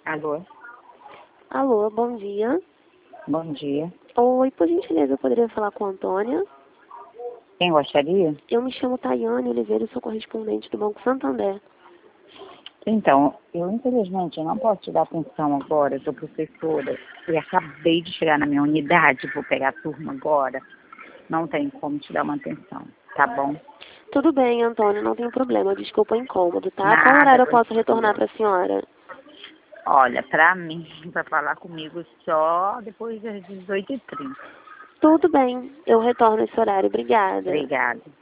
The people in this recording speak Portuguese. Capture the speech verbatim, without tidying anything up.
Alô? Alô, bom dia. Bom dia. Oi, por gentileza, eu poderia falar com a Antônia? Quem gostaria? Eu me chamo Tayane Oliveira e sou correspondente do Banco Santander. Então, eu infelizmente não posso te dar atenção agora, eu sou professora e acabei de chegar na minha unidade, vou pegar a turma agora. Não tem como te dar uma atenção, tá bom? Tudo bem, Antônia, não tem problema. Desculpa o incômodo, tá? Qual Nada, horário eu posso tranquilo. retornar para a senhora? Olha, pra mim, vai falar comigo só depois das dezoito e trinta. Tudo bem, eu retorno esse horário. Obrigada. Obrigada.